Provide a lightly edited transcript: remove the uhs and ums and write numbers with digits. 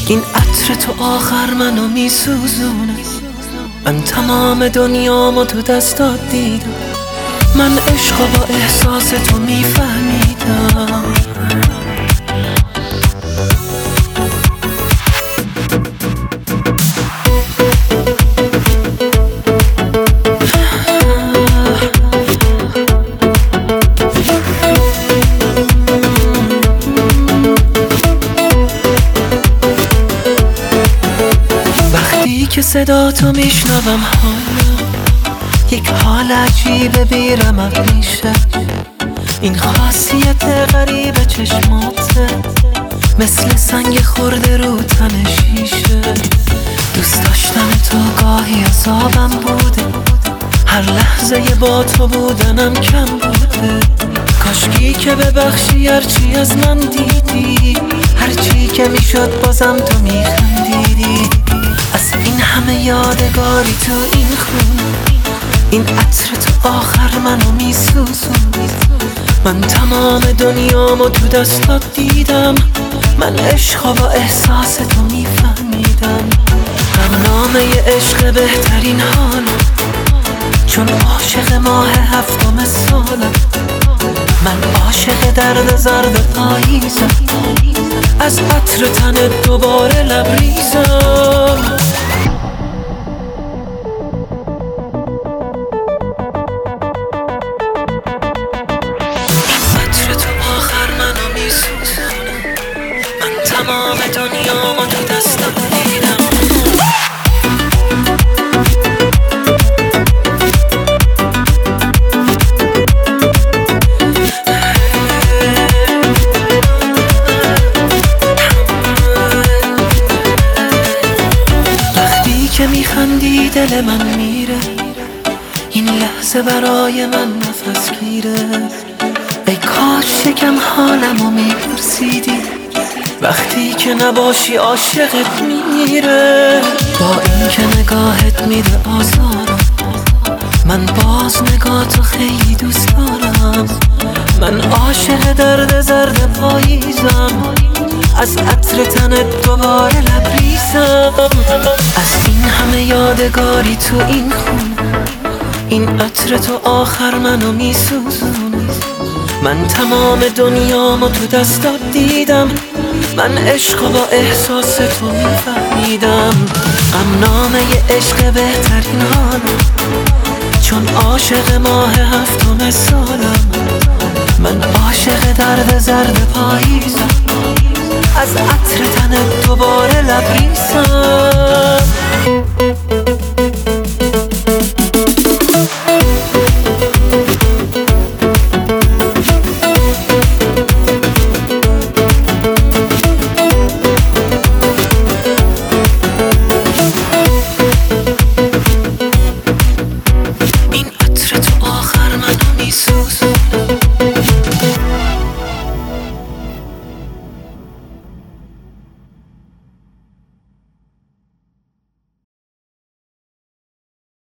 این عطر تو آخر منو میسوزونه. من تمام دنیامو تو دستات دیدم. من عشقو با احساس تو میفهمیدم. که صدا تو میشنوم حالا یک حال عجیب بیرمق میشه. این خاصیت غریب چشماته مثل سنگ خورده رو تن شیشه. دوست داشتن تو گاهی عذابم بوده، هر لحظه با تو بودنم کم بوده. کاشکی که ببخشی هرچی از من دیدی، هرچی که میشد بازم تو میخندیدی. از این همه یادگاری تو این خون، این عطر تو آخر منو میسوزون. من تمام دنیامو تو دستات دیدم. من عشقو با احساس تو میفهمیدم. غمنامه عشق بهترین حال، چون عاشق ماه هفتم سالم. من عاشق درد زرد پاییزم، از عطر تنت دوباره لبریزم. عطر تو آخر منو میسوزونه. من تمام دنیامو تو دستم دیدم. که میخندی دل من میره، این لحظه برای من نفس گیره. ای کاش یکم حالمو میپرسیدی، وقتی که نباشی عاشقت میره. با این که نگاهت میده آزارم، من باز نگاهتو خیلی دوست دارم. من عاشق درد زرد پاییزم، از عطر تنت دوباره لبریزم. از این همه یادگاری تو این خون، این عطر تو آخر منو میسوزونه. من تمام دنیامو تو دستات دیدم. من عشقو با احساس تو میفهمیدم. غمنامه عشق بهترین حال، چون عاشق ماه هفتم سالم. من عاشق درد زرد پاییزم، از عطر تنت دوباره لبریزم.